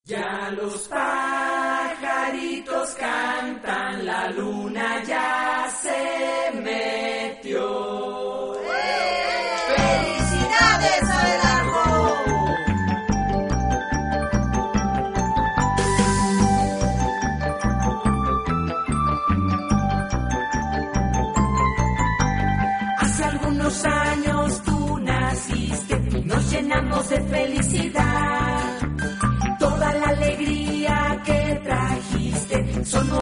Ya los pajaritos cantan, la luna ya se metió. ¡Felicidades, Abelardo! Hace algunos años tú naciste, nos llenamos de felicidad. Toda la alegría que trajiste son